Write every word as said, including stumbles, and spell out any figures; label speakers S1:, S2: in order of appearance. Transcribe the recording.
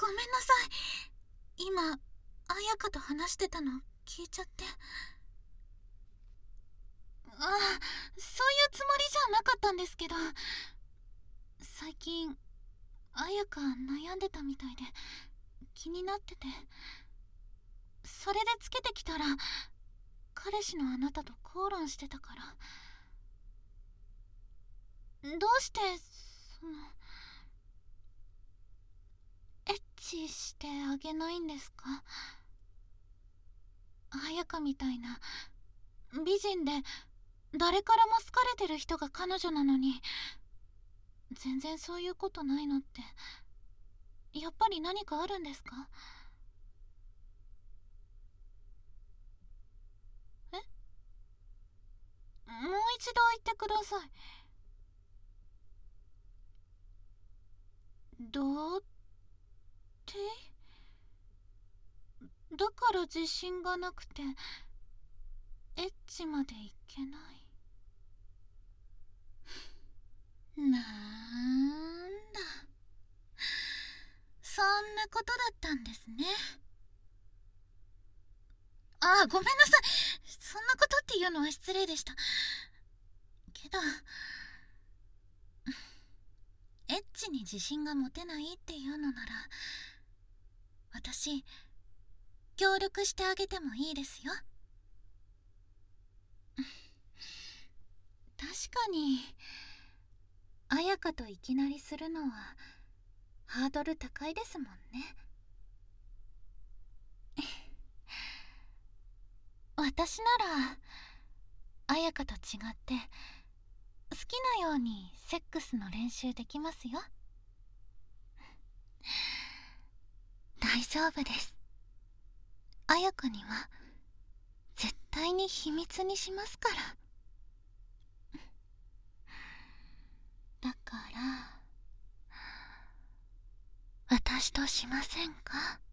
S1: ごめんなさい。今綾香と話してたの聞いちゃって。あ、そういうつもりじゃなかったんですけど、最近綾香悩んでたみたいで気になってて、それでつけてきたら彼氏のあなたと口論してたから。どうしてそのエッチしてあげないんですか？綾香みたいな美人で誰からも好かれてる人が彼女なのに、全然そういうことないのって、やっぱり何かあるんですか？え、もう一度言ってください。どうって？だから自信がなくてエッチまでいけない。なんだ、そんなことだったんですね。ああ、ごめんなさい。そんなことっていうのは失礼でした。けど、エッチに自信が持てないっていうのなら、私協力してあげてもいいですよ。確かに綾香といきなりするのはハードル高いですもんね。私なら綾香と違って好きなようにセックスの練習できますよ。大丈夫です。綾香には絶対に秘密にしますから。だから私としませんか？